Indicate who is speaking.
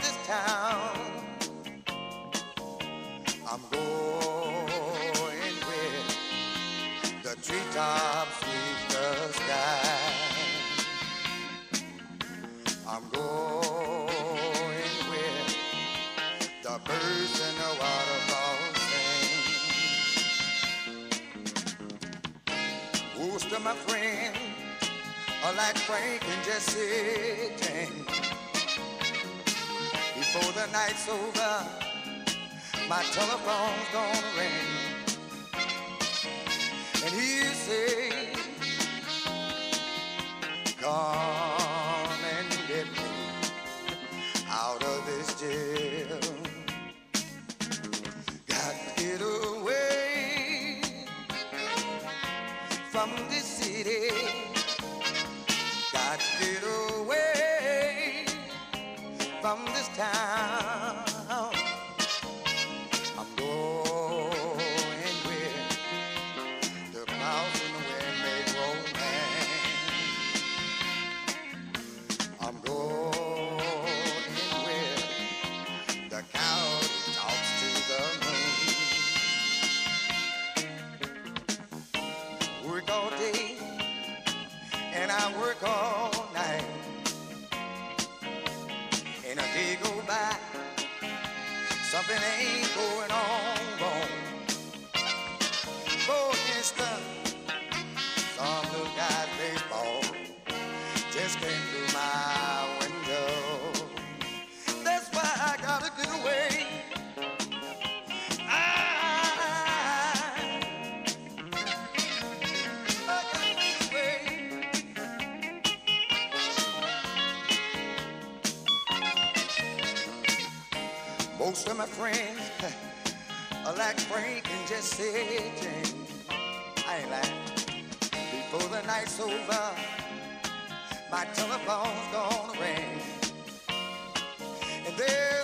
Speaker 1: this town. I'm going where the treetops reach the sky. I'm going where the birds and the waterfalls sing. Most of my friends are like Frank and Jesse James. Before the night's over, my telephone's gonna ring, and he'll say, come and get me out of this jail. Got to get away from this city. Got to get away from this town. I'm going where the clouds and the wind make romance. I'm going where the cow talks to the moon. Work all day and I work all night, and a day go by, something ain't going on wrong. For instance, some little guy baseball just came through my window. That's why I gotta get away. I gotta get away. Most of my friends are like Frank and Jesse James. I ain't lying. Before the night's over, my telephone's gonna ring, and there